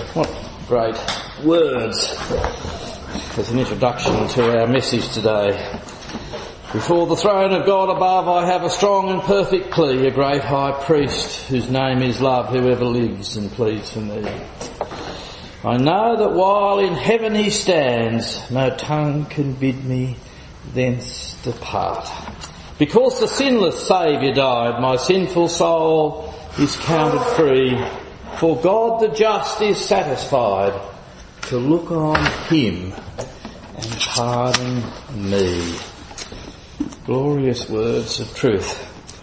What great words as an introduction to our message today. Before the throne of God above I have a strong and perfect plea, a great high priest whose name is love, whoever lives and pleads for me. I know that while in heaven he stands, no tongue can bid me thence depart. Because the sinless Saviour died, my sinful soul is counted free. For God the just is satisfied to look on him and pardon me. Glorious words of truth.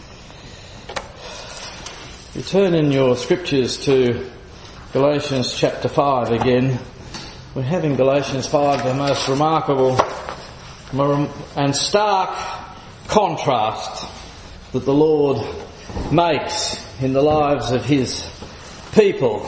You turn in your scriptures to Galatians chapter 5 again. We're having Galatians 5, the most remarkable and stark contrast that the Lord makes in the lives of his people.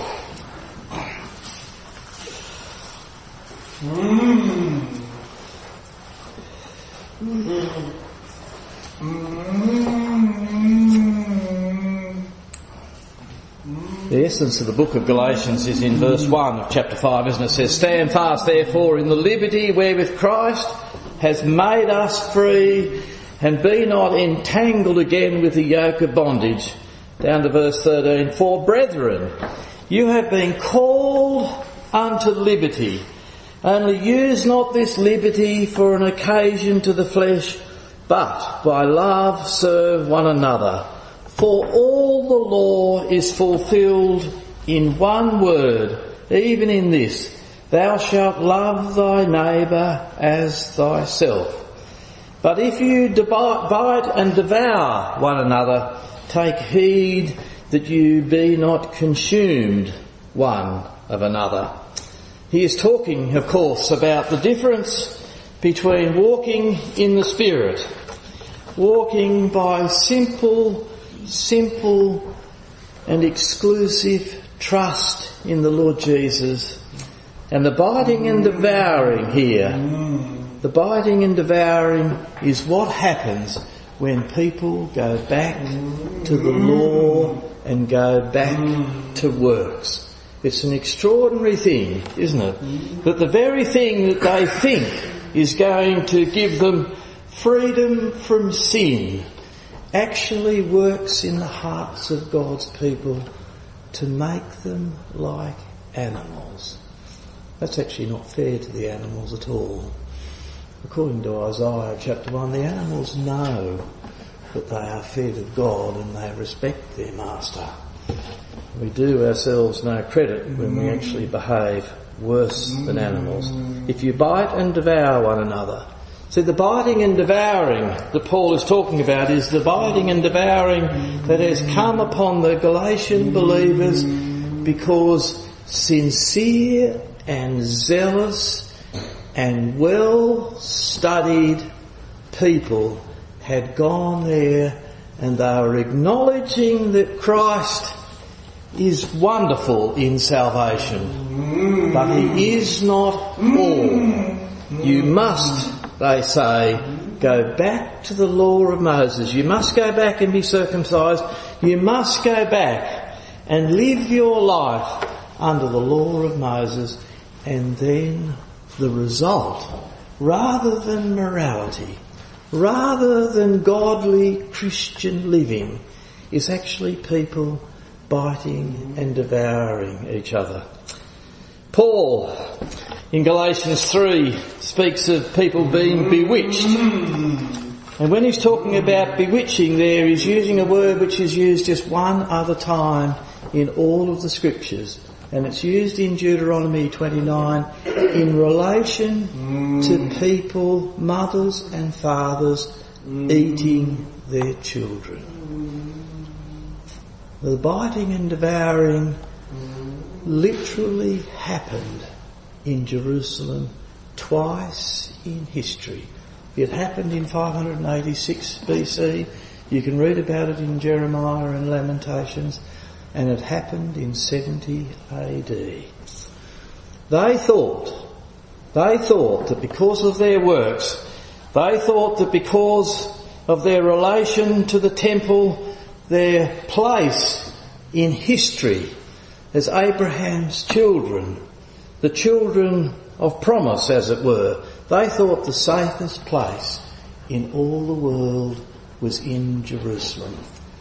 The essence of the book of Galatians is in verse 1 of chapter 5, isn't it? It says, "Stand fast therefore in the liberty wherewith Christ has made us free, and be not entangled again with the yoke of bondage." Down to verse 13, "For brethren, you have been called unto liberty. Only use not this liberty for an occasion to the flesh, but by love serve one another. For all the law is fulfilled in one word, even in this, thou shalt love thy neighbour as thyself. But if you bite and devour one another, take heed that you be not consumed one of another." He is talking, of course, about the difference between walking in the Spirit, walking by simple and exclusive trust in the Lord Jesus, and the biting and devouring here. The biting and devouring is what happens when people go back to the law and go back to works. It's an extraordinary thing, isn't it? That the very thing that they think is going to give them freedom from sin actually works in the hearts of God's people to make them like animals. That's actually not fair to the animals at all. According to Isaiah chapter 1, the animals know that they are fed of God and they respect their master. We do ourselves no credit when we actually behave worse than animals. If you bite and devour one another. See, the biting and devouring that Paul is talking about is the biting and devouring that has come upon the Galatian believers because sincere and zealous and well-studied people had gone there and they were acknowledging that Christ is wonderful in salvation, but he is not all. You must, they say, go back to the law of Moses. You must go back and be circumcised. You must go back and live your life under the law of Moses, and then the result, rather than morality, rather than godly Christian living, is actually people biting and devouring each other. Paul, in Galatians 3, speaks of people being bewitched. And when he's talking about bewitching there, he's using a word which is used just one other time in all of the scriptures. And it's used in Deuteronomy 29 in relation to people, mothers and fathers, eating their children. The biting and devouring literally happened in Jerusalem twice in history. It happened in 586 BC. You can read about it in Jeremiah and Lamentations. And it happened in 70 AD. They thought that because of their works, they thought that because of their relation to the temple, their place in history, as Abraham's children, the children of promise, as it were. They thought the safest place in all the world was in Jerusalem.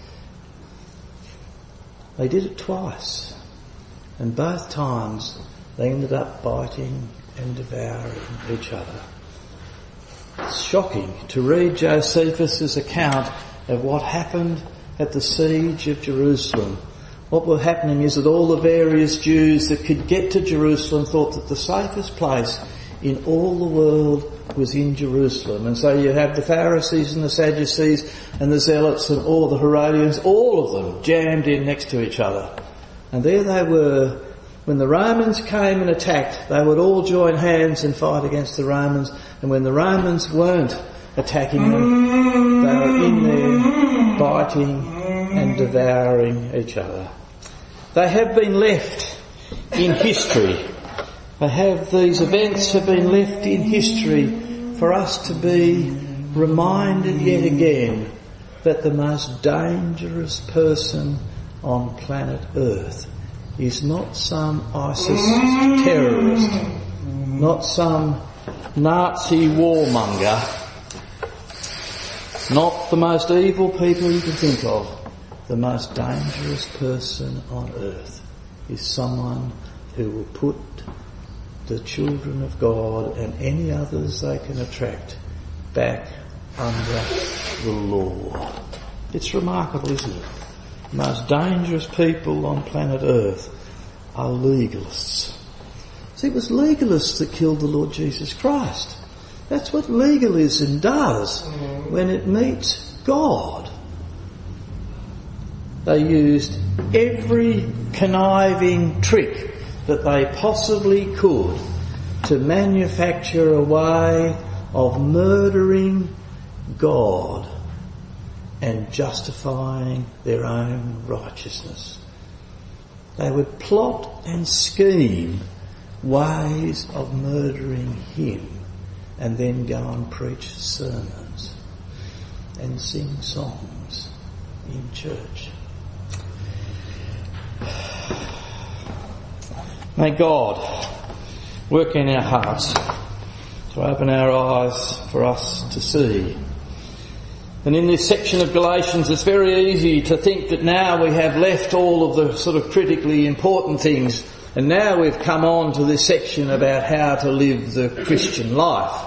They did it twice, and both times they ended up biting and devouring each other. It's shocking to read Josephus' account of what happened at the siege of Jerusalem. What was happening is that all the various Jews that could get to Jerusalem thought that the safest place in all the world was in Jerusalem. And so you have the Pharisees and the Sadducees and the Zealots and all the Herodians, all of them jammed in next to each other. And there they were. When the Romans came and attacked, they would all join hands and fight against the Romans. And when the Romans weren't attacking them, they were in there biting and devouring each other. They have been left in history. These events have been left in history for us to be reminded yet again that the most dangerous person on planet Earth is not some ISIS terrorist, not some Nazi warmonger, not the most evil people you can think of. The most dangerous person on earth is someone who will put the children of God and any others they can attract back under the law. It's remarkable, isn't it? The most dangerous people on planet Earth are legalists. See, it was legalists that killed the Lord Jesus Christ. That's what legalism does when it meets God. They used every conniving trick that they possibly could to manufacture a way of murdering God and justifying their own righteousness. They would plot and scheme ways of murdering him and then go and preach sermons and sing songs in church. May God work in our hearts to open our eyes for us to see. And in this section of Galatians, it's very easy to think that now we have left all of the sort of critically important things, and now we've come on to this section about how to live the Christian life.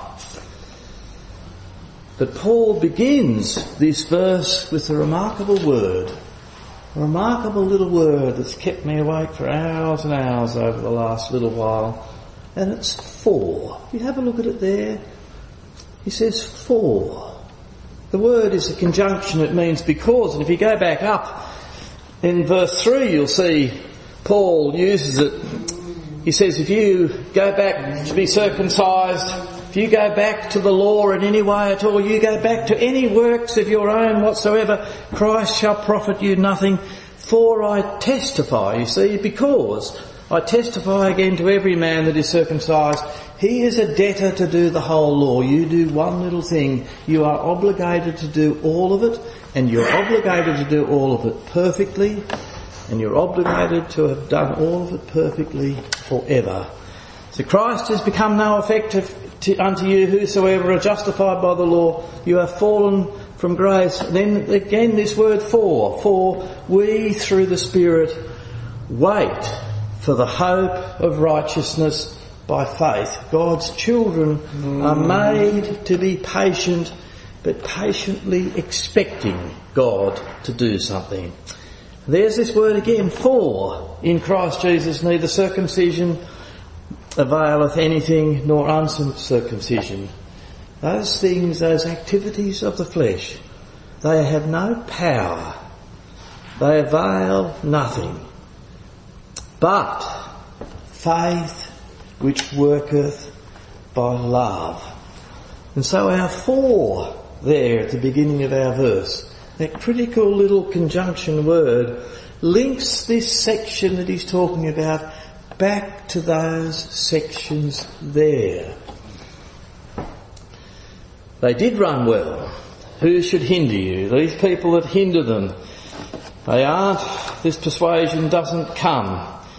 But Paul begins this verse with a remarkable word, a remarkable little word that's kept me awake for hours and hours over the last little while, and it's for. You have a look at it there. He says for. The word is a conjunction, it means because, and if you go back up in verse 3 you'll see Paul uses it. He says if you go back to be circumcised, if you go back to the law in any way at all, you go back to any works of your own whatsoever, Christ shall profit you nothing. For I testify, you see, because I testify again to every man that is circumcised, he is a debtor to do the whole law. You do one little thing, you are obligated to do all of it, and you're obligated to do all of it perfectly, and you're obligated to have done all of it perfectly forever. So Christ has become no effect unto you, whosoever are justified by the law, you have fallen from grace. Then again this word for we through the Spirit wait for the hope of righteousness by faith. God's children are made to be patient, but patiently expecting God to do something. There's this word again, for. In Christ Jesus neither circumcision availeth anything nor uncircumcision. Those things, those activities of the flesh, they have no power. They avail nothing. But faith which worketh by love. And so our for there at the beginning of our verse, that critical little conjunction word, links this section that he's talking about back to those sections there. They did run well. Who should hinder you? These people that hinder them, they aren't, this persuasion doesn't come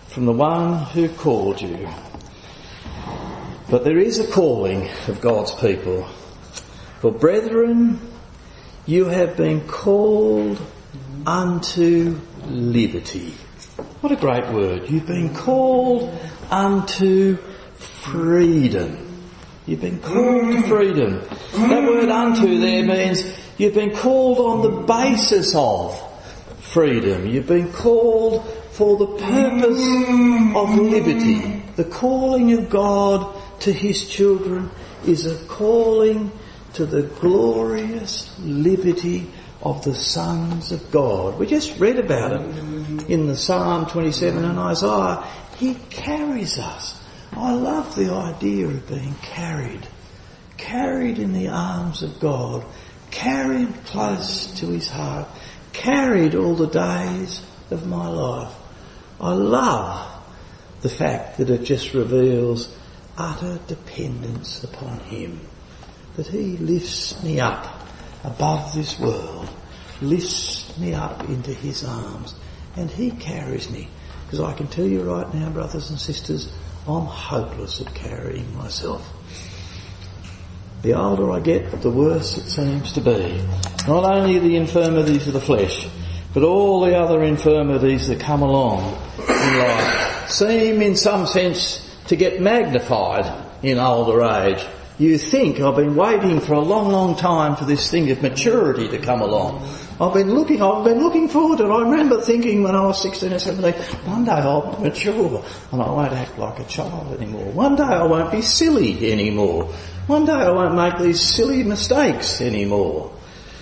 from the one who called you. But there is a calling of God's people. For brethren, you have been called unto liberty. What a great word. You've been called unto freedom. You've been called to freedom. That word unto there means you've been called on the basis of freedom. You've been called for the purpose of liberty. The calling of God to his children is a calling to the glorious liberty of the sons of God. We just read about it in the Psalm 27 and Isaiah. He carries us. I love the idea of being carried in the arms of God, carried close to his heart, carried all the days of my life. I love the fact that it just reveals utter dependence upon him, that he lifts me up above this world, lifts me up into his arms, and he carries me. Because I can tell you right now, brothers and sisters, I'm hopeless at carrying myself. The older I get, the worse it seems to be. Not only the infirmities of the flesh, but all the other infirmities that come along in life seem in some sense to get magnified in older age. You think, I've been waiting for a long, long time for this thing of maturity to come along. I've been looking forward to it. I remember thinking when I was 16 or 17, one day I'll mature and I won't act like a child anymore. One day I won't be silly anymore. One day I won't make these silly mistakes anymore.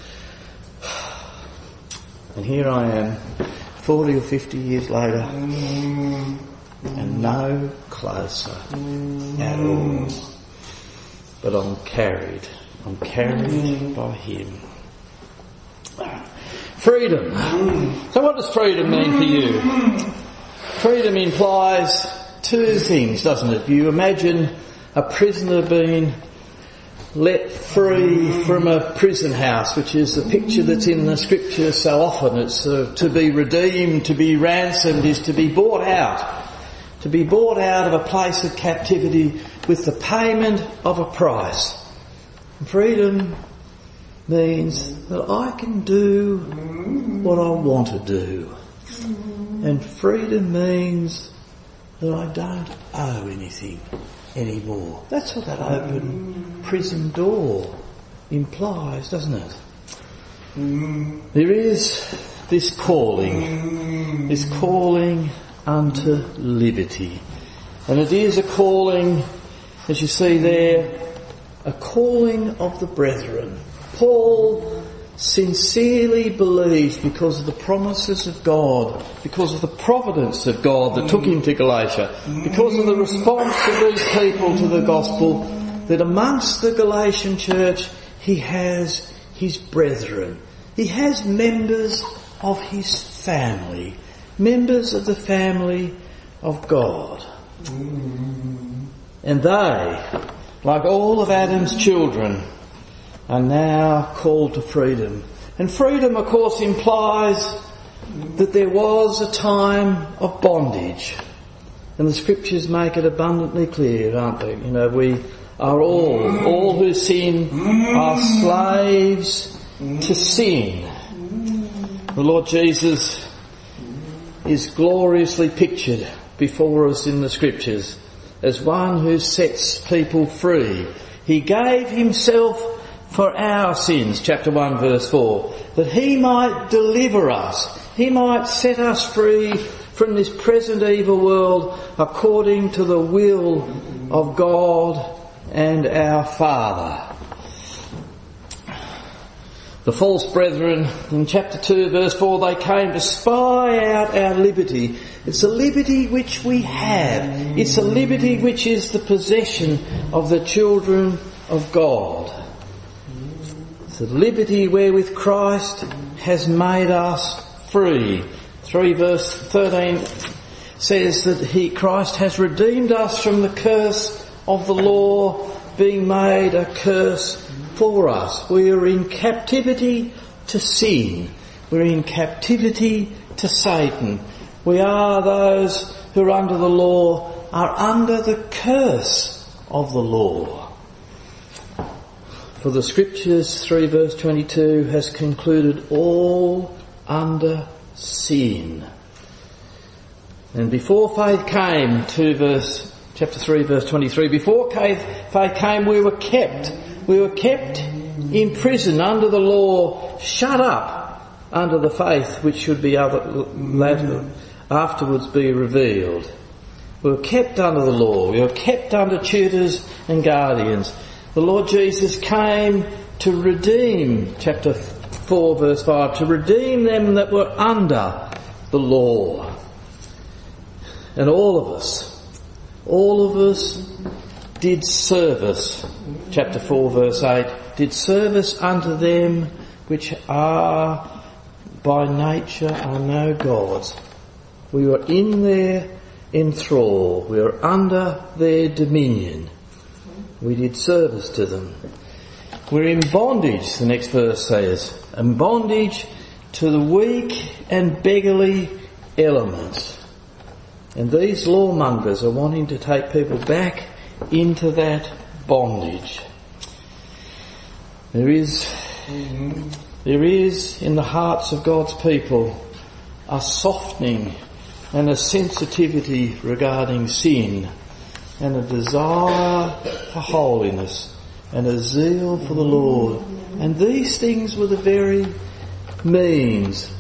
And here I am, 40 or 50 years later, and no closer at all. But I'm carried by him. Freedom. So what does freedom mean for you? Freedom implies two things, doesn't it? You imagine a prisoner being let free from a prison house, which is a picture that's in the scriptures so often. It's to be redeemed, to be ransomed, is to be bought out. To be bought out of a place of captivity with the payment of a price. Freedom means that I can do what I want to do. And freedom means that I don't owe anything anymore. That's what that open prison door implies, doesn't it? There is this calling unto liberty. And it is a calling, as you see there, a calling of the brethren. Paul sincerely believes, because of the promises of God, because of the providence of God that took him to Galatia, because of the response of these people to the gospel, that amongst the Galatian church he has his brethren. He has members of his family, members of the family of God. And they, like all of Adam's children, are now called to freedom. And freedom, of course, implies that there was a time of bondage. And the scriptures make it abundantly clear, aren't they? You know, we are all who sin are slaves to sin. The Lord Jesus is gloriously pictured before us in the scriptures as one who sets people free. He gave himself for our sins, chapter 1 verse 4, that he might deliver us, he might set us free from this present evil world according to the will of God and our Father. The false brethren in chapter 2 verse 4, they came to spy out our liberty. It's a liberty which we have. It's a liberty which is the possession of the children of God. It's a liberty wherewith Christ has made us free. 3 verse 13 says that Christ has redeemed us from the curse of the law, being made a curse for us. We are in captivity to sin. We're in captivity to Satan. We are those who are under the law are under the curse of the law. For the Scriptures, 3 verse 22, has concluded all under sin. And before faith came, chapter 3 verse 23, before faith came we were kept in prison under the law, shut up under the faith which should be afterwards be revealed. We were kept under the law, we were kept under tutors and guardians. The Lord Jesus came to redeem, chapter 4 verse 5, to redeem them that were under the law. And all of us did service, chapter 4 verse 8, did service unto them which are by nature are no gods. We were in their enthrall, we were under their dominion. We did service to them. We're in bondage, the next verse says, in bondage to the weak and beggarly elements. And these lawmongers are wanting to take people back into that bondage. There is in the hearts of God's people a softening and a sensitivity regarding sin, and a desire for holiness and a zeal for the Lord. And these things were the very means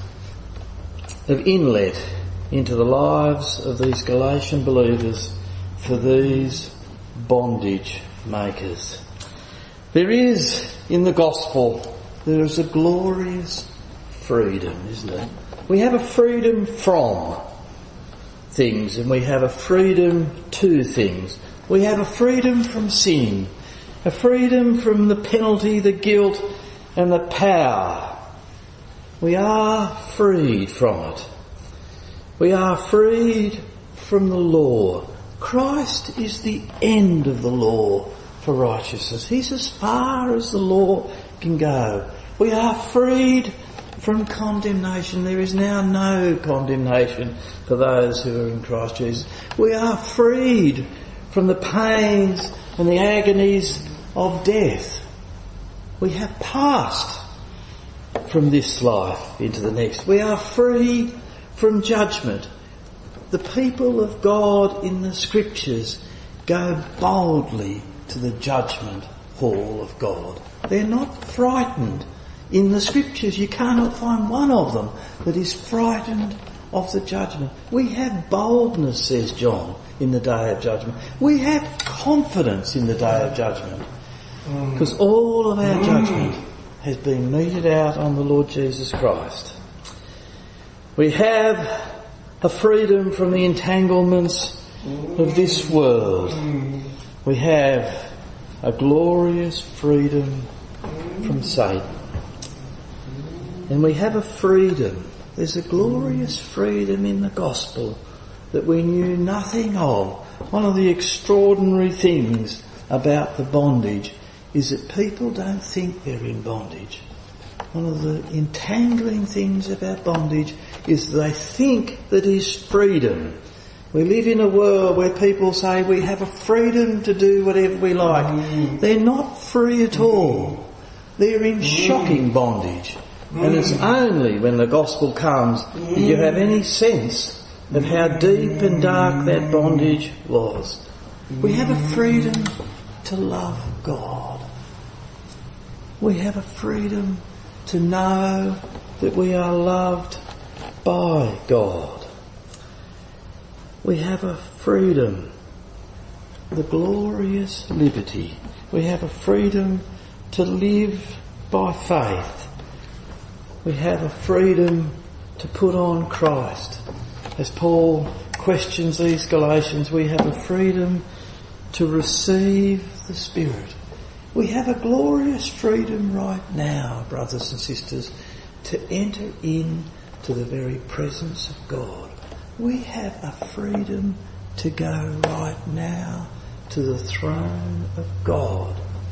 of inlet into the lives of these Galatian believers for these bondage makers. There is, in the gospel, there is a glorious freedom, isn't it? We have a freedom from things, and we have a freedom to things. We have a freedom from sin, a freedom from the penalty, the guilt and the power. We are freed from it. We are freed from the law. Christ is the end of the law for righteousness. He's as far as the law can go. We are freed from condemnation. There is now no condemnation for those who are in Christ Jesus. We are freed from the pains and the agonies of death. We have passed from this life into the next. We are free from judgment. The people of God in the Scriptures go boldly to the judgment hall of God. They're not frightened. In the Scriptures you cannot find one of them that is frightened of the judgment. We have boldness, says John, in the day of judgment. We have confidence in the day of judgment, because all of our judgment has been meted out on the Lord Jesus Christ. We have a freedom from the entanglements of this world. We have a glorious freedom from Satan. And we have a freedom. There's a glorious freedom in the gospel that we knew nothing of. One of the extraordinary things about the bondage is that people don't think they're in bondage. One of the entangling things about bondage is they think that is freedom. We live in a world where people say we have a freedom to do whatever we like. They're not free at all. They're in shocking bondage. And it's only when the gospel comes that you have any sense of how deep and dark that bondage was. We have a freedom to love God. We have a freedom to know that we are loved by God. We have a freedom, the glorious liberty. We have a freedom to live by faith. We have a freedom to put on Christ. As Paul questions these Galatians, we have a freedom to receive the Spirit. We have a glorious freedom right now, brothers and sisters, to enter into the very presence of God. We have a freedom to go right now to the throne of God.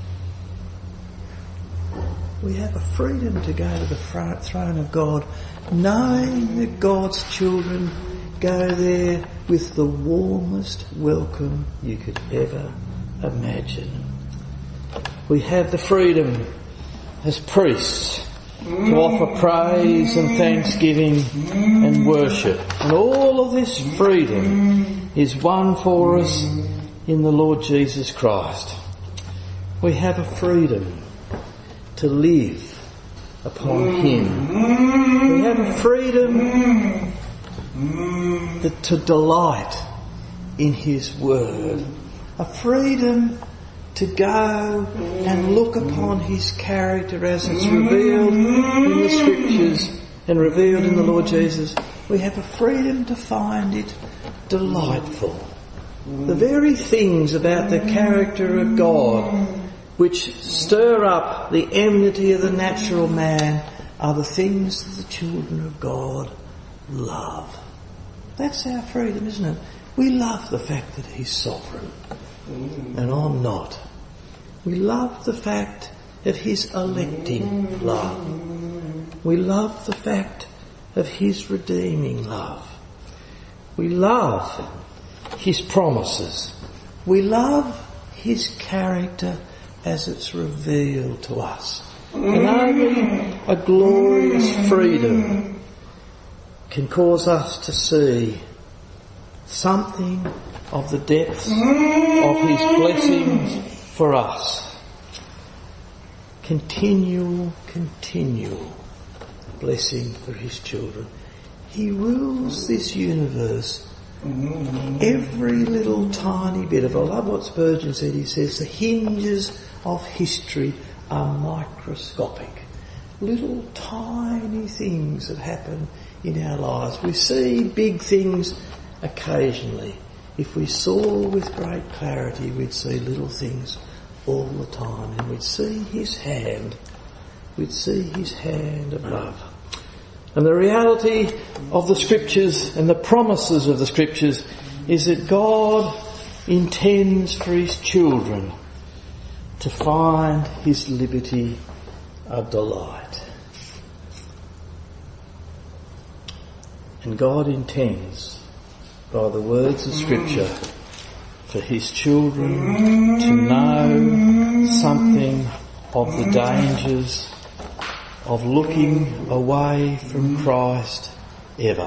We have a freedom to go to the throne of God, knowing that God's children go there with the warmest welcome you could ever imagine. We have the freedom as priests to offer praise and thanksgiving and worship. And all of this freedom is won for us in the Lord Jesus Christ. We have a freedom to live upon Him. We have a freedom to delight in His Word. A freedom to go and look upon His character as it's revealed in the Scriptures and revealed in the Lord Jesus. We have a freedom to find it delightful. The very things about the character of God which stir up the enmity of the natural man are the things that the children of God love. That's our freedom, isn't it? We love the fact that He's sovereign and I'm not. We love the fact of His electing love. We love the fact of His redeeming love. We love His promises. We love His character as it's revealed to us. And only a glorious freedom can cause us to see something of the depths of His blessings for us. Continual blessing for His children. He rules this universe. Every little tiny bit of it. I love what Spurgeon said. He says the hinges of history are microscopic. Little tiny things that happen in our lives. We see big things occasionally. If we saw with great clarity, we'd see little things all the time, and we'd see His hand. We'd see His hand above. And the reality of the Scriptures and the promises of the Scriptures is that God intends for His children to find His liberty a delight. And God intends, by the words of Scripture, for His children to know something of the dangers of looking away from Christ ever.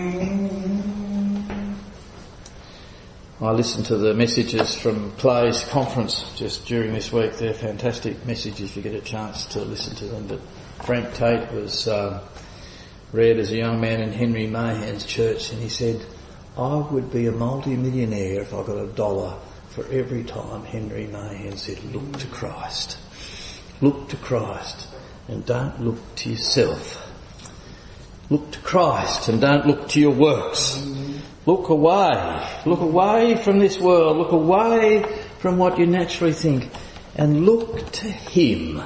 I listened to the messages from Clay's conference just during this week. They're fantastic messages if you get a chance to listen to them. But Frank Tate was read as a young man in Henry Mahan's church, and he said, I would be a multi-millionaire if I got $1 for every time Henry Mahan said, look to Christ. Look to Christ and don't look to yourself. Look to Christ and don't look to your works. Look away from this world, look away from what you naturally think and look to Him.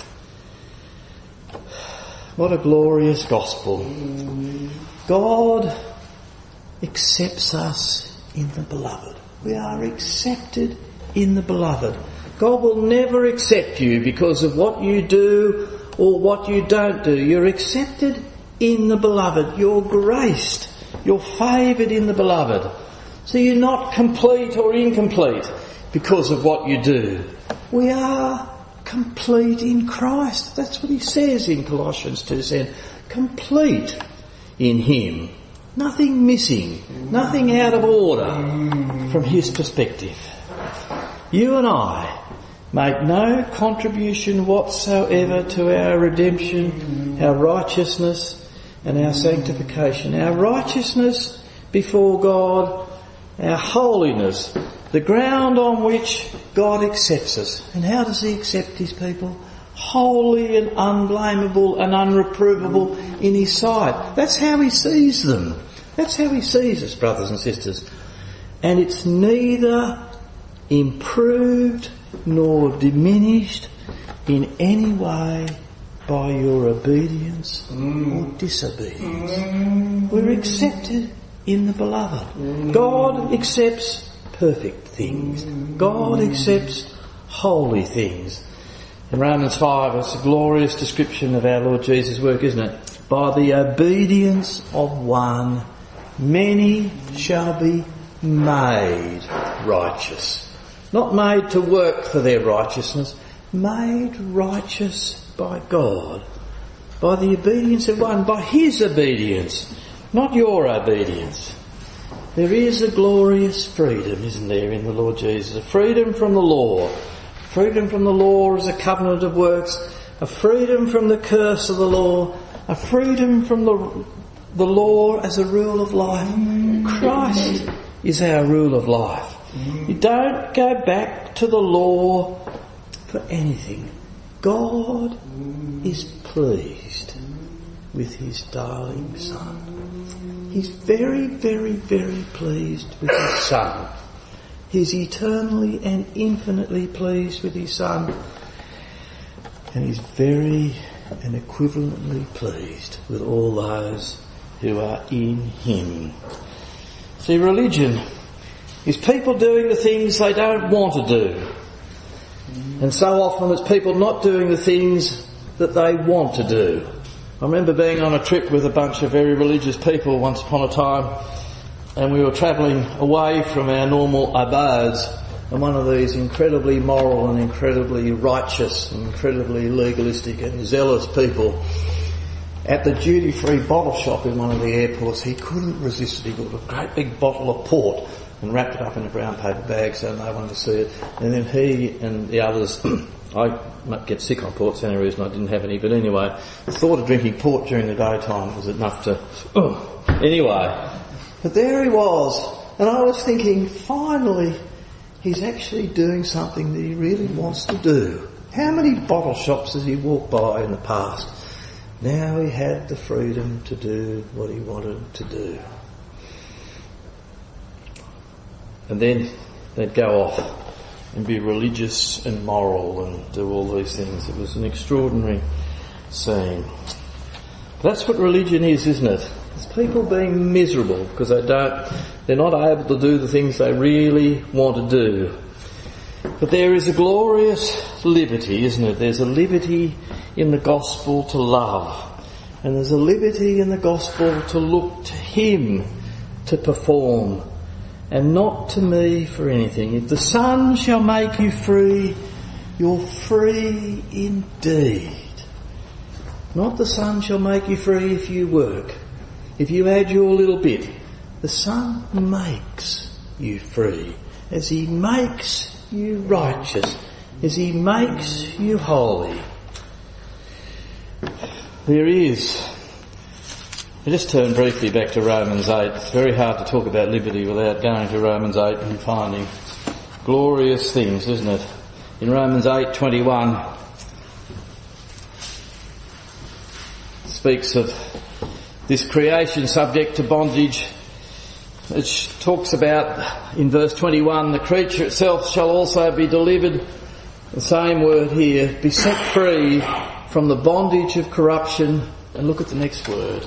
What a glorious gospel. God accepts us in the beloved. We are accepted in the beloved. God will never accept you because of what you do or what you don't do. You're accepted in the beloved. You're graced. You're favoured in the beloved. So you're not complete or incomplete because of what you do. We are complete in Christ. That's what he says in Colossians 2:10. Complete in Him. Nothing missing. Nothing out of order from His perspective. You and I make no contribution whatsoever to our redemption, our righteousness and our sanctification. Our righteousness before God, our holiness, the ground on which God accepts us. And how does He accept His people? Holy and unblameable and unreprovable in His sight. That's how He sees them. That's how He sees us, brothers and sisters. And it's neither improved nor diminished in any way by your obedience or disobedience. We're accepted in the beloved. God accepts perfect things. God accepts holy things. In Romans 5, it's a glorious description of our Lord Jesus' work, isn't it? By the obedience of one, many shall be made righteous. Not made to work for their righteousness, made righteous by God, by the obedience of one, by His obedience, not your obedience. There is a glorious freedom, isn't there, in the Lord Jesus? A freedom from the law. Freedom from the law as a covenant of works. A freedom from the curse of the law. A freedom from the law as a rule of life. Christ is our rule of life. You don't go back to the law for anything. God is pleased with His darling Son. He's very, very, very pleased with His Son. He's eternally and infinitely pleased with His Son. And He's very and equivalently pleased with all those who are in Him. See, religion is people doing the things they don't want to do. And so often it's people not doing the things that they want to do. I remember being on a trip with a bunch of very religious people once upon a time, and we were travelling away from our normal abodes, and one of these incredibly moral and incredibly righteous and incredibly legalistic and zealous people at the duty-free bottle shop in one of the airports, he couldn't resist it. He got a great big bottle of port and wrapped it up in a brown paper bag so no one could see it. And then he and the others, I might get sick on port, so any reason I didn't have any, but anyway, the thought of drinking port during the daytime was enough to, anyway. But there he was, and I was thinking, finally, he's actually doing something that he really wants to do. How many bottle shops has he walked by in the past? Now he had the freedom to do what he wanted to do. And then they'd go off and be religious and moral and do all these things. It was an extraordinary scene. That's what religion is, isn't it? It's people being miserable because they're not able to do the things they really want to do. But there is a glorious liberty, isn't it? There's a liberty in the gospel to love. And there's a liberty in the gospel to look to Him to perform and not to me for anything. If the Son shall make you free, you're free indeed. Not the Son shall make you free if you work, if you add your little bit. The Son makes you free as He makes you righteous, as He makes you holy. There is. I just turn briefly back to Romans 8. It's very hard to talk about liberty without going to Romans 8 and finding glorious things, isn't it? In Romans 8:21, it speaks of this creation subject to bondage. It talks about, in verse 21, the creature itself shall also be delivered, the same word here, be set free from the bondage of corruption, and look at the next word,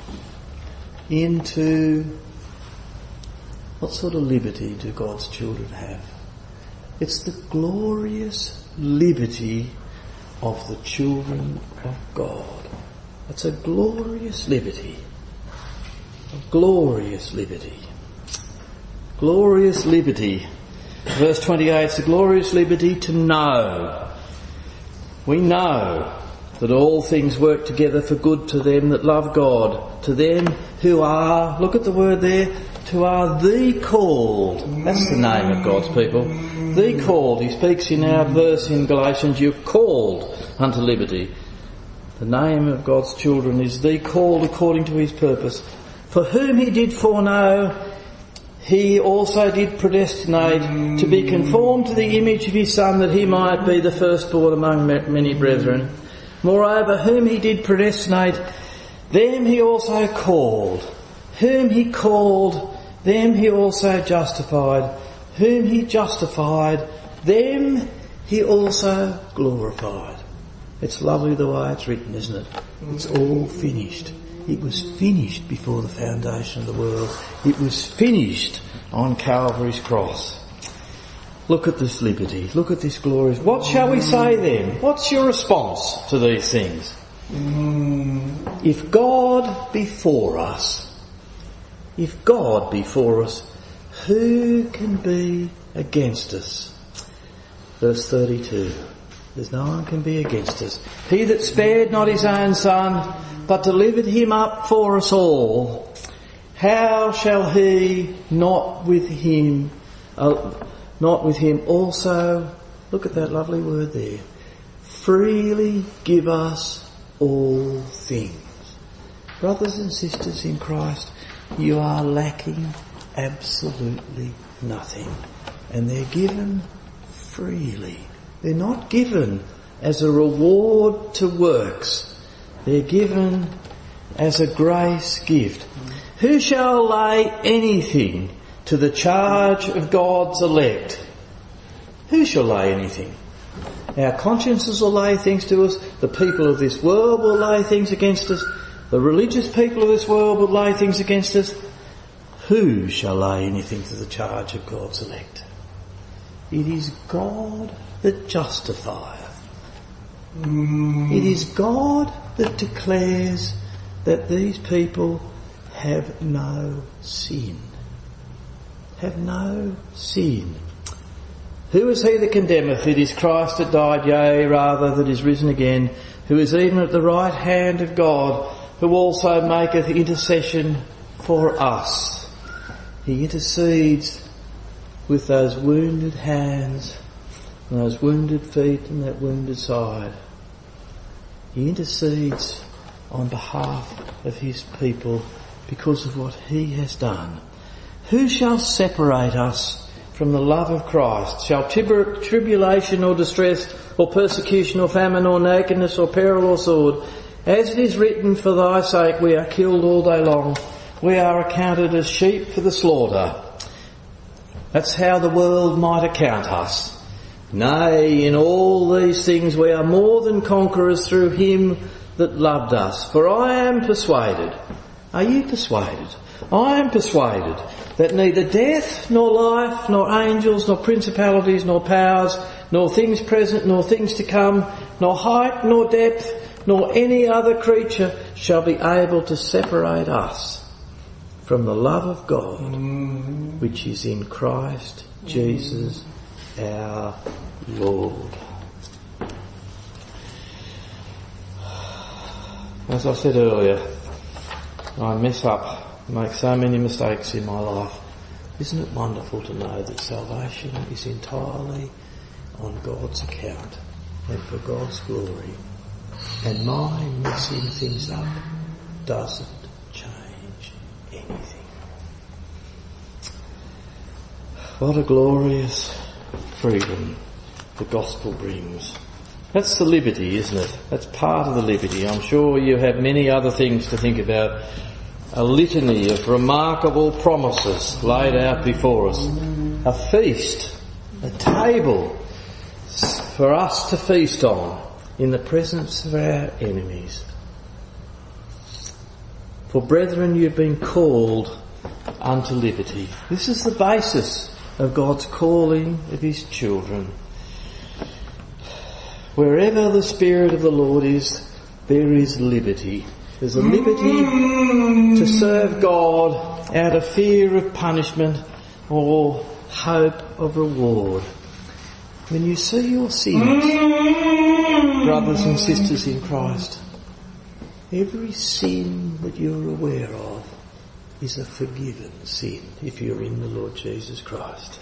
into, what sort of liberty do God's children have? It's the glorious liberty of the children of God. It's a glorious liberty. A glorious liberty. Glorious liberty. Verse 28, it's a glorious liberty to know. We know that all things work together for good to them that love God, to them who are, look at the word there, who are the called. That's the name of God's people. The called. He speaks in our verse in Galatians, you're called unto liberty. The name of God's children is the called according to His purpose. For whom He did foreknow, He also did predestinate to be conformed to the image of His Son, that He might be the firstborn among many brethren. Moreover, whom He did predestinate, them He also called. Whom He called, them He also justified. Whom He justified, them He also glorified. It's lovely the way it's written, isn't it? It's all finished. It was finished before the foundation of the world. It was finished on Calvary's cross. Look at this liberty. Look at this glory. What shall we say then? What's your response to these things? If God be for us, If God be for us, who can be against us? Verse 32. There's no one can be against us. He that spared not his own son, but delivered him up for us all, how shall he not with him also, look at that lovely word there, freely give us all things? Brothers and sisters in Christ, you are lacking absolutely nothing. And they're given freely. They're not given as a reward to works. They're given as a grace gift. Who shall lay anything to the charge of God's elect? Who shall lay anything? Our consciences will lay things to us. The people of this world will lay things against us. The religious people of this world will lay things against us. Who shall lay anything to the charge of God's elect? It is God that justifieth. It is God that declares that these people have no sin. Have no sin. Who is he that condemneth? It is Christ that died, yea, rather that is risen again, who is even at the right hand of God, who also maketh intercession for us. He intercedes with those wounded hands and those wounded feet and that wounded side. He intercedes on behalf of his people because of what he has done. Who shall separate us from the love of Christ? Shall tribulation or distress or persecution or famine or nakedness or peril or sword? As it is written, for thy sake we are killed all day long. We are accounted as sheep for the slaughter. That's how the world might account us. Nay, in all these things we are more than conquerors through him that loved us. For I am persuaded. Are you persuaded? I am persuaded that neither death, nor life, nor angels, nor principalities, nor powers, nor things present, nor things to come, nor height, nor depth, nor any other creature shall be able to separate us from the love of God, which is in Christ Jesus our Lord. As I said earlier, I mess up, make so many mistakes in my life. Isn't it wonderful to know that salvation is entirely on God's account and for God's glory? And my messing things up doesn't change anything. What a glorious freedom the gospel brings. That's the liberty, isn't it? That's part of the liberty. I'm sure you have many other things to think about. A litany of remarkable promises laid out before us. A feast, a table for us to feast on in the presence of our enemies. For brethren, you've been called unto liberty. This is the basis of God's calling of his children. Wherever the Spirit of the Lord is, there is liberty. There's a liberty to serve God out of fear of punishment or hope of reward. When you see your sins, brothers and sisters in Christ, every sin that you're aware of is a forgiven sin if you're in the Lord Jesus Christ.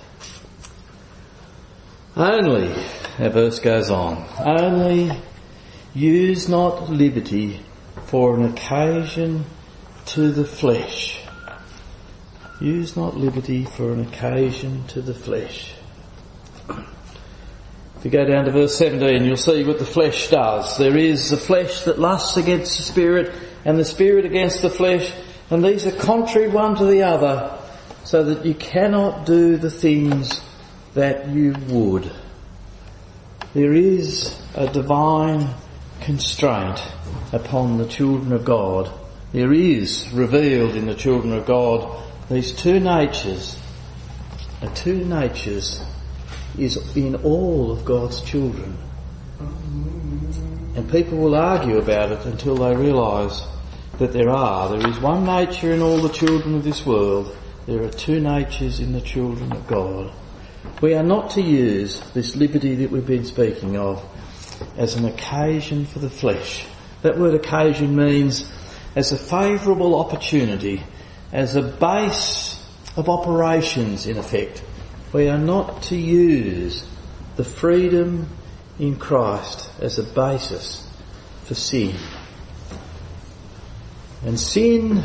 Only, our verse goes on, only use not liberty for an occasion to the flesh. Use not liberty for an occasion to the flesh. If you go down to verse 17, you'll see what the flesh does. There is the flesh that lusts against the Spirit and the Spirit against the flesh, and these are contrary one to the other, so that you cannot do the things that you would. There is a divine constraint upon the children of God. There is revealed in the children of God these two natures. The two natures is in all of God's children. And people will argue about it until they realise that there is one nature in all the children of this world. There are two natures in the children of God. We are not to use this liberty that we've been speaking of as an occasion for the flesh. That word occasion means as a favourable opportunity, as a base of operations in effect. We are not to use the freedom in Christ as a basis for sin. And sin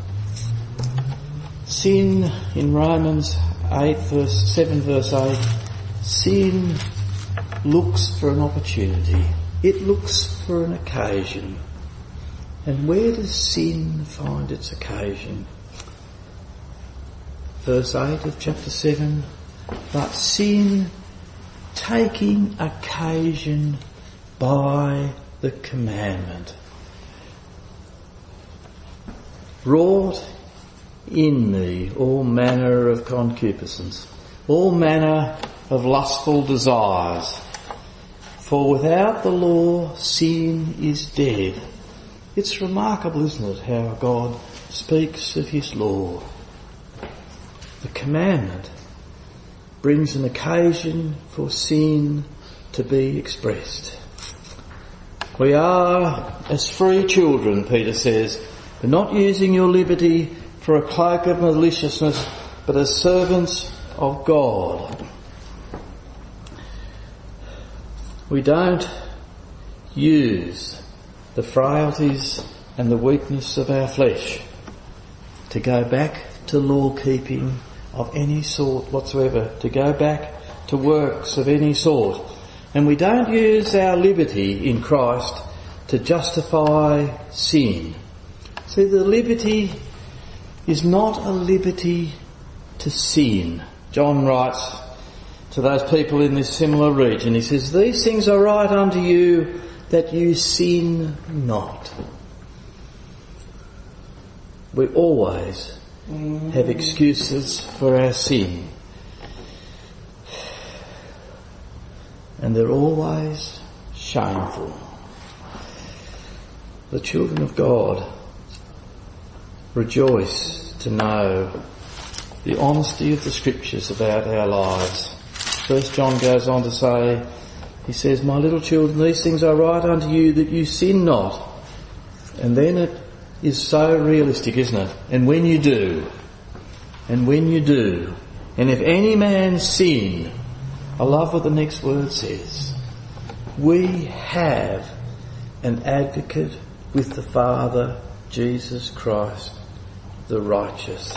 in Romans 7 verse 8, sin looks for an opportunity. It looks for an occasion. And where does sin find its occasion? Verse 8 of chapter 7, but sin taking occasion by the commandment wrought in me all manner of concupiscence, all manner of lustful desires. For without the law, sin is dead. It's remarkable, isn't it, how God speaks of his law. The commandment brings an occasion for sin to be expressed. We are as free children, Peter says, but not using your liberty for a cloak of maliciousness, but as servants of God. We don't use the frailties and the weakness of our flesh to go back to law keeping of any sort whatsoever, to go back to works of any sort. And we don't use our liberty in Christ to justify sin. See, the liberty is not a liberty to sin. John writes to those people in this similar region, he says, these things are right unto you that you sin not. We always have excuses for our sin. And they're always shameful. The children of God rejoice to know the honesty of the scriptures about our lives. First John goes on to say, he says, my little children, these things are right unto you that you sin not. And then it is so realistic, isn't it? And when you do, and if any man sin, I love what the next word says, we have an advocate with the Father, Jesus Christ, the righteous.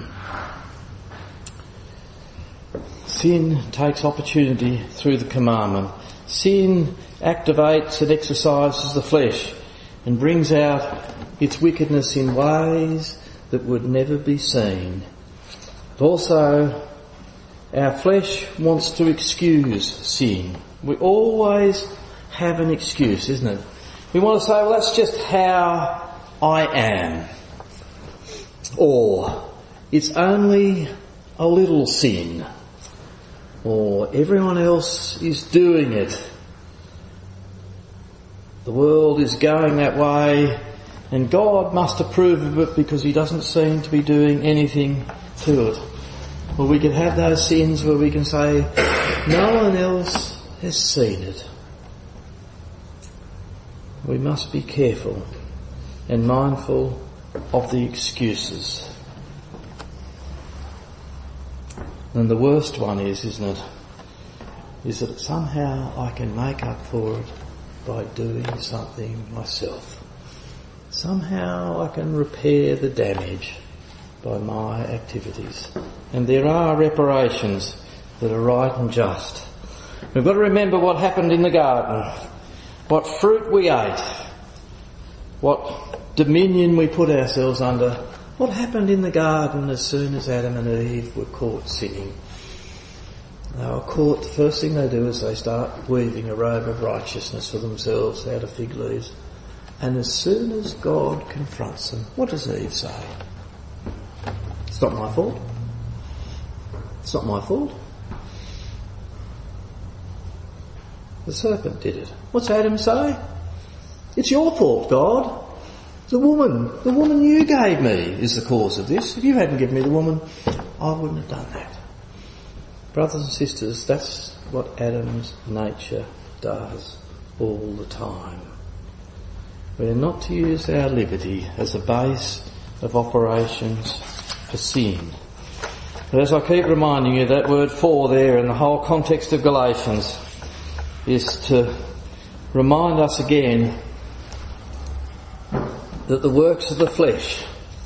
Sin takes opportunity through the commandment. Sin activates and exercises the flesh and brings out its wickedness in ways that would never be seen. But also, our flesh wants to excuse sin. We always have an excuse, isn't it? We want to say, well, that's just how I am. Or, it's only a little sin. Or, everyone else is doing it. The world is going that way, and God must approve of it because he doesn't seem to be doing anything to it. Or we can have those sins where we can say, no one else has seen it. We must be careful and mindful of the excuses. And the worst one is, isn't it, is that somehow I can make up for it by doing something myself. Somehow I can repair the damage by my activities. And there are reparations that are right and just. We've got to remember what happened in the garden, what fruit we ate, what dominion we put ourselves under. What happened in the garden as soon as Adam and Eve were caught sinning? They were caught, the first thing they do is they start weaving a robe of righteousness for themselves out of fig leaves. And as soon as God confronts them, what does Eve say? It's not my fault. It's not my fault. The serpent did it. What's Adam say? It's your fault, God. The woman you gave me is the cause of this. If you hadn't given me the woman, I wouldn't have done that. Brothers and sisters, that's what Adam's nature does all the time. We're not to use our liberty as a base of operations for sin. But as I keep reminding you, that word "for" there in the whole context of Galatians is to remind us again that the works of the flesh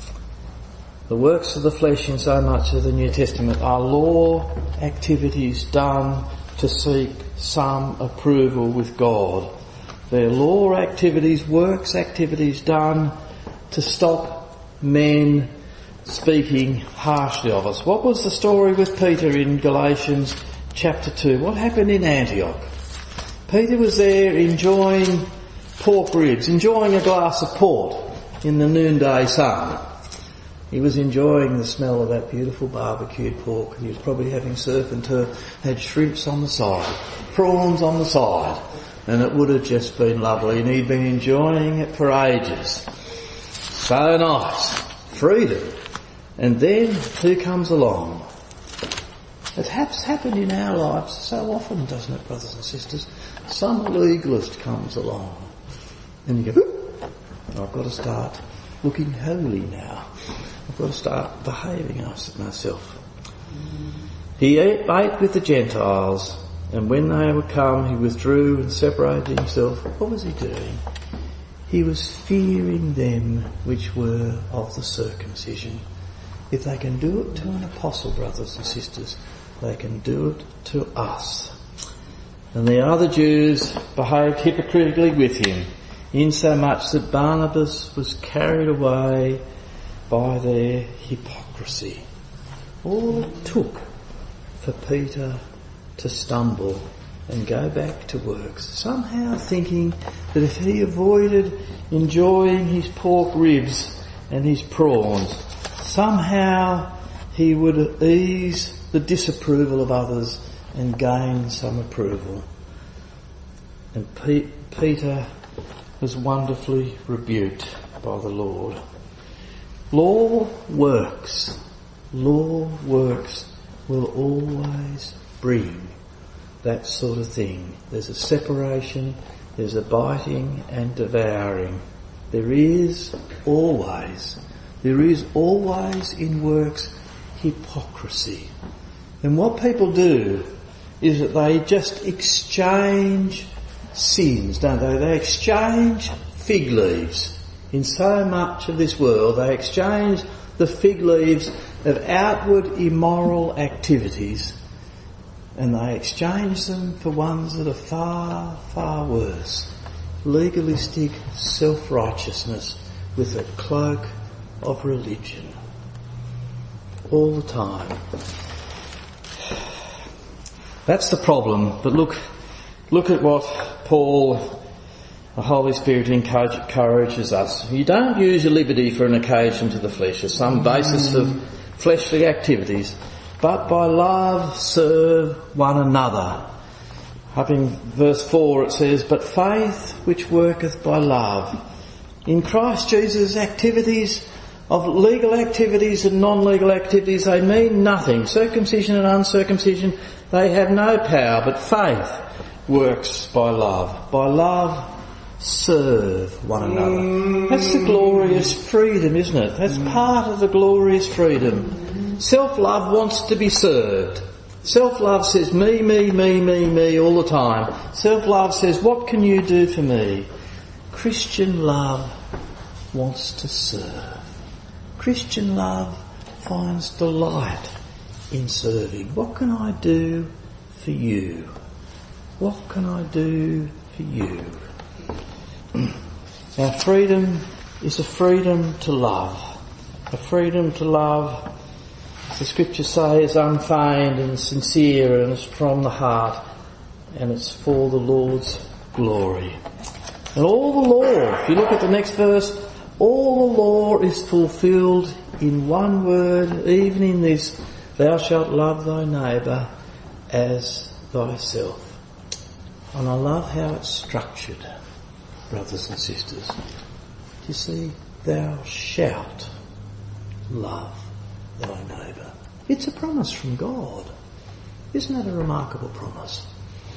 in so much of the New Testament are law activities done to seek some approval with God. They're law activities, works activities done to stop men speaking harshly of us. What was the story with Peter in Galatians chapter 2? What happened in Antioch? Peter was there enjoying pork ribs, enjoying a glass of port in the noonday sun. He was enjoying the smell of that beautiful barbecued pork. He was probably having surf and turf, had shrimps on the side, prawns on the side, and it would have just been lovely, and he'd been enjoying it for ages. So nice. Freedom. And then who comes along? It has happened in our lives so often, doesn't it, brothers and sisters? Some legalist comes along and you go, I've got to start looking holy now. I've got to start behaving myself. He ate with the Gentiles, and when they were come, he withdrew and separated himself. What was he doing? He was fearing them which were of the circumcision. If they can do it to an apostle, brothers and sisters, they can do it to us. And the other Jews behaved hypocritically with him, insomuch that Barnabas was carried away by their hypocrisy. All it took for Peter to stumble and go back to works, somehow thinking that if he avoided enjoying his pork ribs and his prawns, somehow he would ease the disapproval of others and gain some approval. And Peter was wonderfully rebuked by the Lord. Law works will always bring that sort of thing. There's a separation, there's a biting and devouring. There is always in works hypocrisy. And what people do is that they just exchange sins, don't they? They exchange fig leaves. In so much of this world, they exchange the fig leaves of outward immoral activities, and they exchange them for ones that are far, far worse. Legalistic self-righteousness with a cloak of religion. All the time. That's the problem. But look at what Paul, the Holy Spirit, encourages us. You don't use your liberty for an occasion to the flesh as some basis of fleshly activities, but by love serve one another. Up in verse 4 it says, but faith which worketh by love. In Christ Jesus, activities of legal activities and non-legal activities, they mean nothing. Circumcision and uncircumcision, they have no power, but faith works by love. By love, serve one another. That's the glorious freedom, isn't it? That's part of the glorious freedom. Self-love wants to be served. Self-love says me, me, me, me, me all the time. Self-love says, what can you do for me? Christian love wants to serve. Christian love finds delight in serving. What can I do for you? What can I do for you? Our freedom is a freedom to love. A freedom to love, as the scriptures say, is unfeigned and sincere, and it's from the heart, and it's for the Lord's glory. And all the law, if you look at the next verse, all the law is fulfilled in one word, even in this, thou shalt love thy neighbour as thyself. And I love how it's structured, brothers and sisters. Do you see? thou shalt love thy neighbour. It's a promise from God. Isn't that a remarkable promise?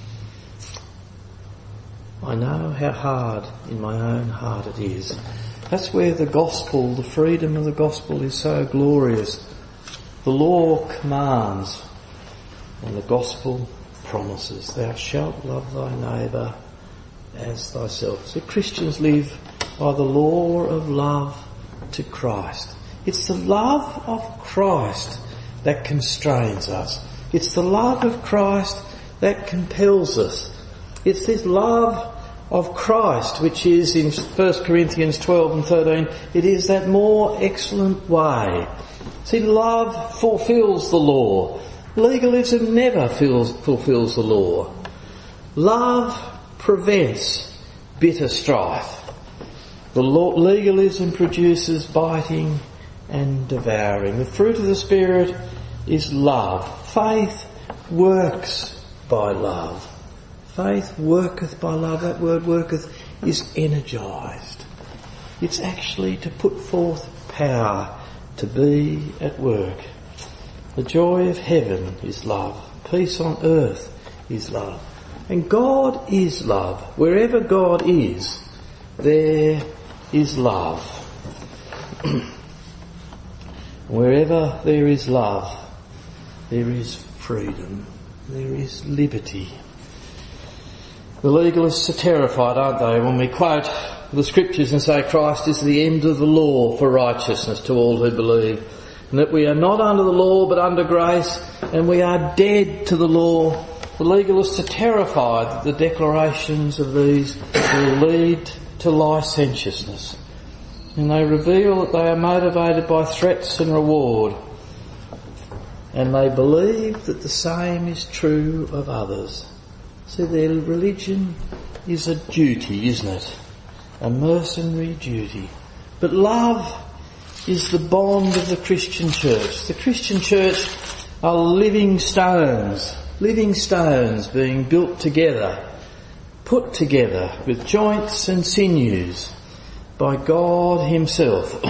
I know how hard in my own heart it is. That's where the gospel, the freedom of the gospel is so glorious. The law commands and the gospel promises. Thou shalt love thy neighbour as thyself. So Christians live by the law of love to Christ. It's the love of Christ that constrains us. It's the love of Christ that compels us. It's this love of Christ which is in 1 Corinthians 12 and 13. It is that more excellent way. See, love fulfills the law. Legalism never fulfills the law. Love prevents bitter strife. The legalism produces biting and devouring. The fruit of the Spirit is love. Faith works by love. Faith worketh by love. That word worketh is energised. It's actually to put forth power, to be at work. The joy of heaven is love. Peace on earth is love. And God is love. Wherever God is, there is love. Wherever there is love, there is freedom. There is liberty. The legalists are terrified, aren't they, when we quote the scriptures and say Christ is the end of the law for righteousness to all who believe, and that we are not under the law but under grace, and we are dead to the law. The legalists are terrified that the declarations of these will lead to licentiousness, and they reveal that they are motivated by threats and reward, and they believe that the same is true of others. See, their religion is a duty, isn't it? A mercenary duty. But love is the bond of the Christian church. The Christian church are living stones being built together, put together with joints and sinews by God himself.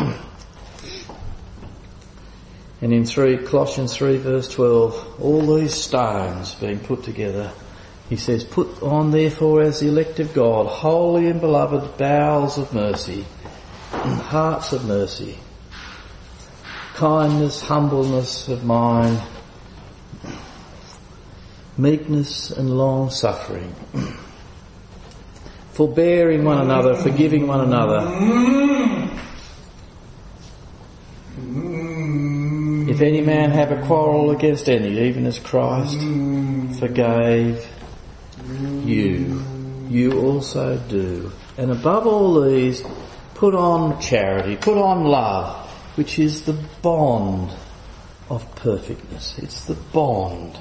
And in Colossians 3 verse 12, all these stones being put together, he says, put on therefore as the elect of God, holy and beloved, bowels of mercy, hearts of mercy, kindness, humbleness of mind, meekness and long suffering, forbearing one another, forgiving one another. If any man have a quarrel against any, even as Christ forgave you, you also do. And above all these, put on charity, put on love, which is the bond of perfectness. It's the bond.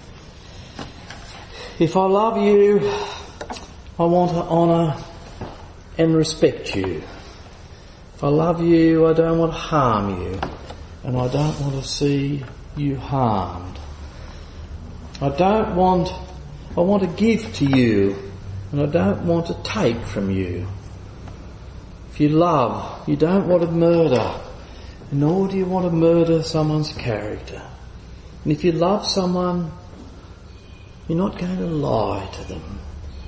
If I love you, I want to honour and respect you. If I love you, I don't want to harm you, and I don't want to see you harmed. I want to give to you, and I don't want to take from you. If you love, you don't want to murder, nor do you want to murder someone's character. And if you love someone, you're not going to lie to them.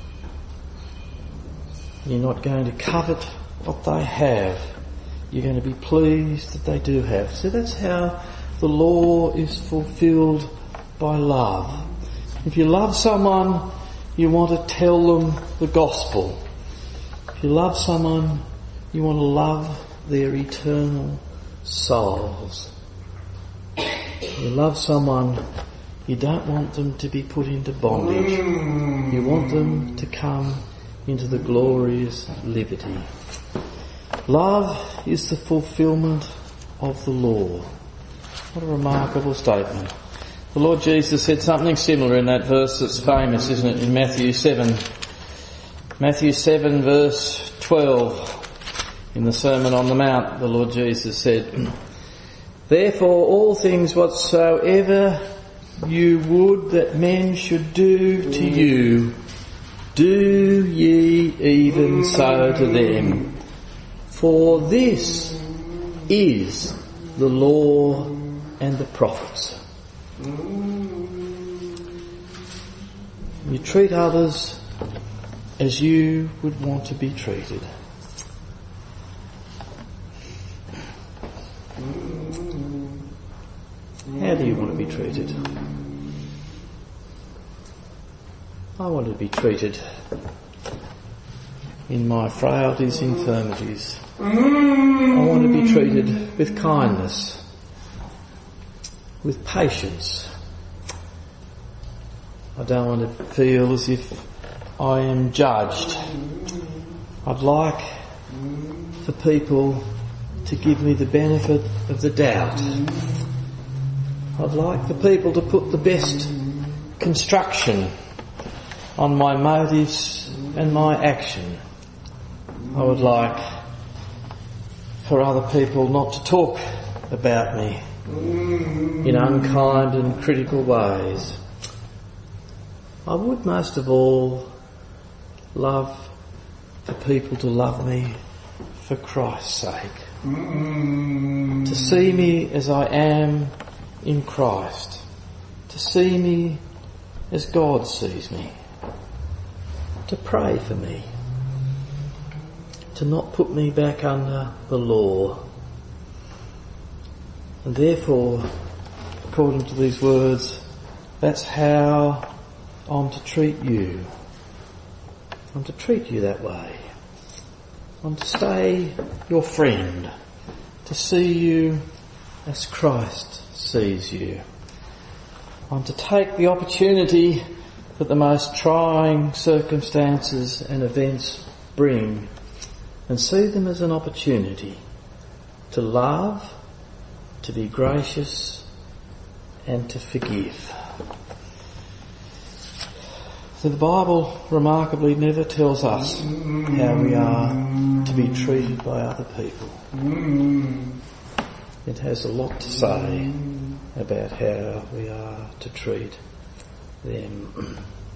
You're not going to covet what they have. You're going to be pleased that they do have. So that's how the law is fulfilled by love. If you love someone, you want to tell them the gospel. If you love someone, you want to love their eternal souls. If you love someone, you don't want them to be put into bondage. You want them to come into the glorious liberty. Love is the fulfilment of the law. What a remarkable statement. The Lord Jesus said something similar in that verse that's famous, isn't it, in Matthew 7. Matthew 7 verse 12. In the Sermon on the Mount, the Lord Jesus said, therefore all things whatsoever you would that men should do to you, do ye even so to them. For this is the law and the prophets. You treat others as you would want to be treated. How do you want to be treated? I want to be treated in my frailties, infirmities. I want to be treated with kindness, with patience. I don't want to feel as if I am judged. I'd like for people to give me the benefit of the doubt. I'd like for people to put the best construction on my motives and my action. I would like for other people not to talk about me in unkind and critical ways. I would most of all love for people to love me for Christ's sake. To see me as I am in Christ. To see me as God sees me. To pray for me. To not put me back under the law. And therefore, according to these words, that's how I'm to treat you. I'm to treat you that way. I'm to stay your friend. To see you as Christ sees you. I'm to take the opportunity that the most trying circumstances and events bring and see them as an opportunity to love, to be gracious and to forgive. So the Bible remarkably never tells us how we are to be treated by other people. It has a lot to say about how we are to treat them.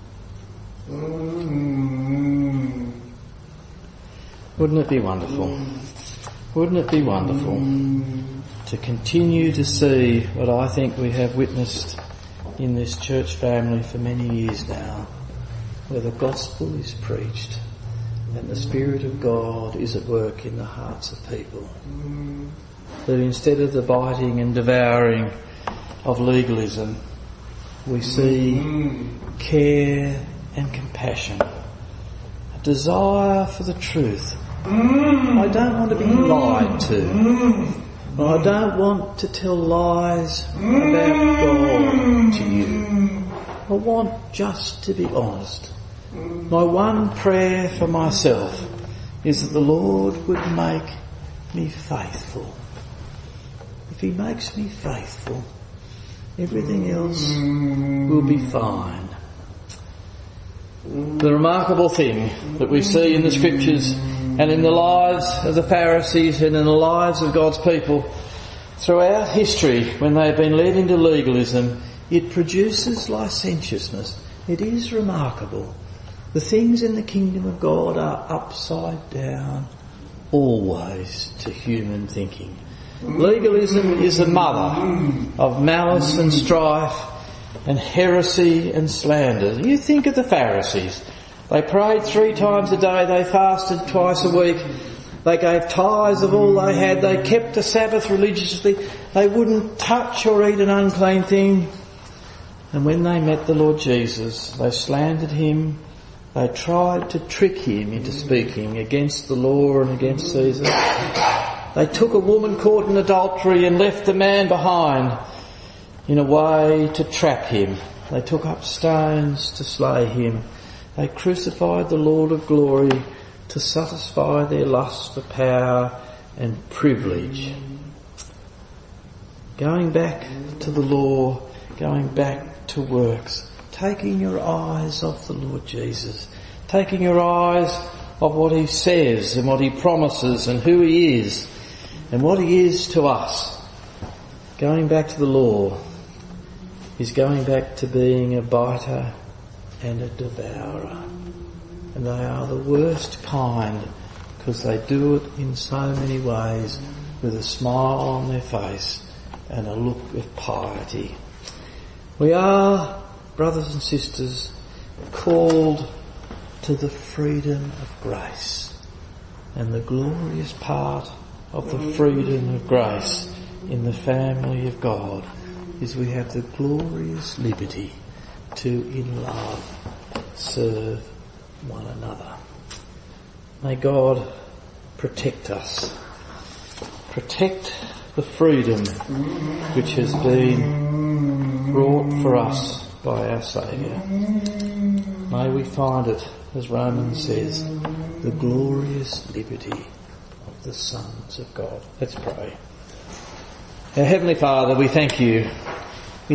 Wouldn't it be wonderful? Wouldn't it be wonderful to continue to see what I think we have witnessed in this church family for many years now, where the gospel is preached and the Spirit of God is at work in the hearts of people. That instead of the biting and devouring of legalism, we see care and compassion, a desire for the truth. I don't want to be lied to. I don't want to tell lies about God to you. I want just to be honest. My one prayer for myself is that the Lord would make me faithful. If He makes me faithful, everything else will be fine. The remarkable thing that we see in the Scriptures and in the lives of the Pharisees and in the lives of God's people throughout history, when they've been led into legalism, it produces licentiousness. It is remarkable. The things in the kingdom of God are upside down always to human thinking. Legalism is the mother of malice and strife and heresy and slander. You think of the Pharisees. They prayed 3 times a day, they fasted twice a week, they gave tithes of all they had, they kept the Sabbath religiously, they wouldn't touch or eat an unclean thing. And when they met the Lord Jesus, they slandered Him, they tried to trick Him into speaking against the law and against Caesar. They took a woman caught in adultery and left the man behind in a way to trap him. They took up stones to slay Him. They crucified the Lord of glory to satisfy their lust for power and privilege. Going back to the law, going back to works, taking your eyes off the Lord Jesus, taking your eyes off what He says and what He promises and who He is and what He is to us. Going back to the law is going back to being a biter and a devourer. And they are the worst kind because they do it in so many ways with a smile on their face and a look of piety. We are, brothers and sisters, called to the freedom of grace. And the glorious part of the freedom of grace in the family of God is we have the glorious liberty to, in love, serve one another. May God protect us. Protect the freedom which has been brought for us by our Saviour. May we find it, as Romans says, the glorious liberty of the sons of God. Let's pray. Our Heavenly Father, we thank you